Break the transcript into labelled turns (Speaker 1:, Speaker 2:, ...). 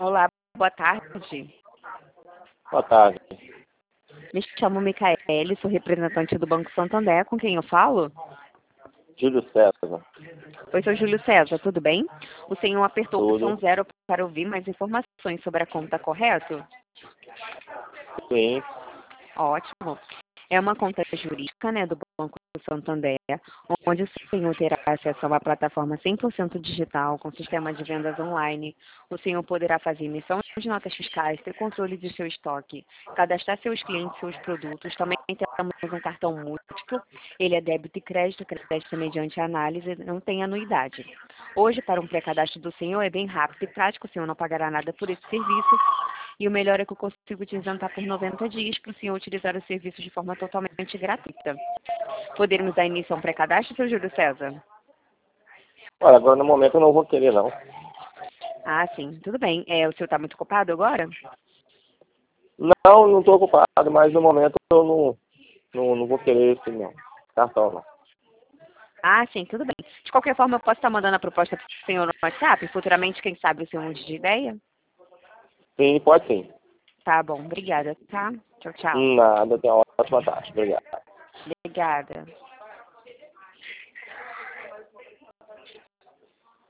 Speaker 1: Olá, boa tarde.
Speaker 2: Boa tarde.
Speaker 1: Me chamo Micaele, sou representante do Banco Santander. Com quem eu falo?
Speaker 2: Júlio César.
Speaker 1: Oi, sou Júlio César, tudo bem? O senhor apertou o opção
Speaker 2: Tudo.
Speaker 1: 0 para ouvir mais informações sobre a conta, correto?
Speaker 2: Sim.
Speaker 1: Ótimo. É uma conta jurídica, né, do Banco Santander, onde o senhor terá acesso a uma plataforma 100% digital, com sistema de vendas online. O senhor poderá fazer emissão de notas fiscais, ter controle de seu estoque, cadastrar seus clientes, seus produtos. Também temos um cartão múltiplo. Ele é débito e crédito mediante análise, não tem anuidade. Hoje, para um pré-cadastro do senhor, é bem rápido e prático, o senhor não pagará nada por esse serviço. E o melhor é que eu consigo te isentar por 90 dias para o senhor utilizar o serviço de forma totalmente gratuita. Poderemos dar início a um pré-cadastro, seu Júlio César?
Speaker 2: Olha, agora no momento eu não vou querer, não.
Speaker 1: Ah, sim, tudo bem. O senhor está muito ocupado agora?
Speaker 2: Não estou ocupado, mas no momento eu não vou querer esse não. Cartão não.
Speaker 1: Ah, sim, tudo bem. De qualquer forma, eu posso estar mandando a proposta para o senhor no WhatsApp? Futuramente, quem sabe, o senhor mude de ideia?
Speaker 2: Sim, pode sim.
Speaker 1: Tá bom, obrigada, tá? Tchau, tchau.
Speaker 2: Nada, tenha uma ótima tarde. Obrigado.
Speaker 1: Obrigada.